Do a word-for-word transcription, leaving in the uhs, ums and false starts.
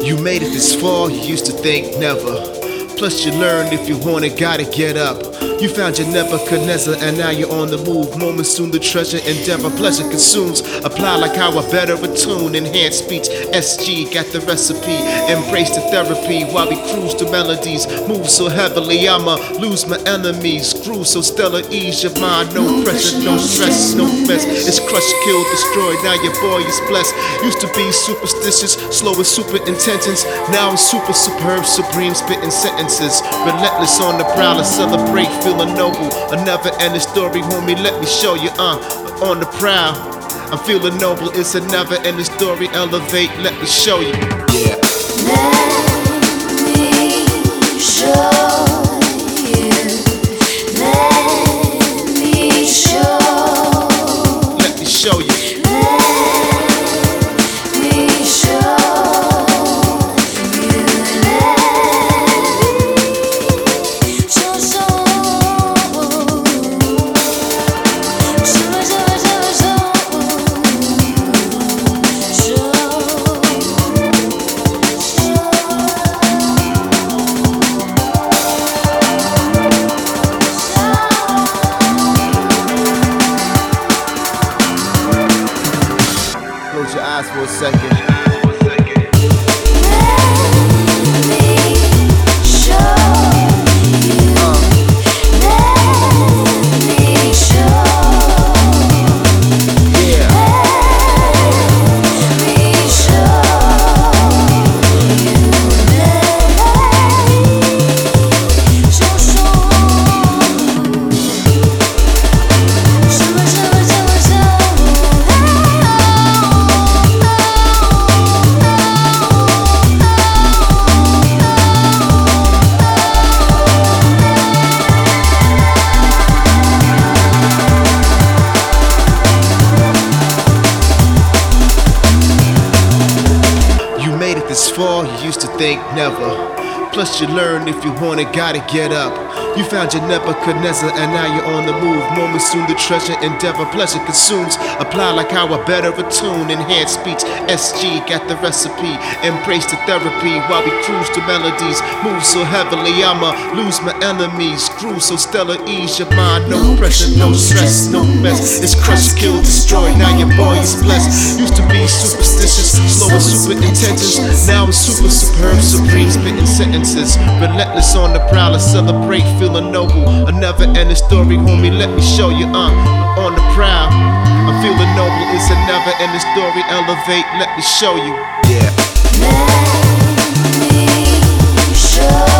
You made it this far, you used to think never. Plus you learned if you want it, gotta get up. You found your Nebuchadnezzar and now you're on the move. Moments soon the treasure, endeavor, pleasure consumes. Apply like how I better attune. Enhanced speech, S G got the recipe. Embrace the therapy while we cruise to melodies. Move so heavily I'ma lose my enemies. Groove so stellar, ease your mind. No pressure, no stress, no mess. It's crush, kill, destroy, now your boy is blessed. Used to be superstitious, slow with super intentions. Now I'm super superb, supreme, spitting sentences. Relentless on the prowl, I celebrate, feeling noble. A never ending story, homie, let me show you, uh, on the prowl. I'm feeling noble, it's a never ending story. Elevate, let me show you. Yeah. Let me show you. Let me show. Let me show you. Close your eyes for a second. This far, you used to think never. Plus you learned if you want it, gotta get up. You found your Nebuchadnezzar and now you're on the move. Moments soon the treasure, endeavor, pleasure consumes. Apply like how I better attune. Enhanced speech, S G got the recipe. Embrace the therapy while we cruise to melodies. Move so heavily I'ma lose my enemies. Groove so stellar, ease your mind. No pressure, no stress, no mess. It's crush, kill, destroy, now your boy is blessed. Used to be superstitious, slow and super intentions. Now I'm super superb, supreme, spitting sentences. Relentless on the prowl, I celebrate, feeling noble. A never ending story, homie, let me show you, uh, on the prowl. I'm feeling noble, it's a never ending story. Elevate, let me show you. Yeah. Let me show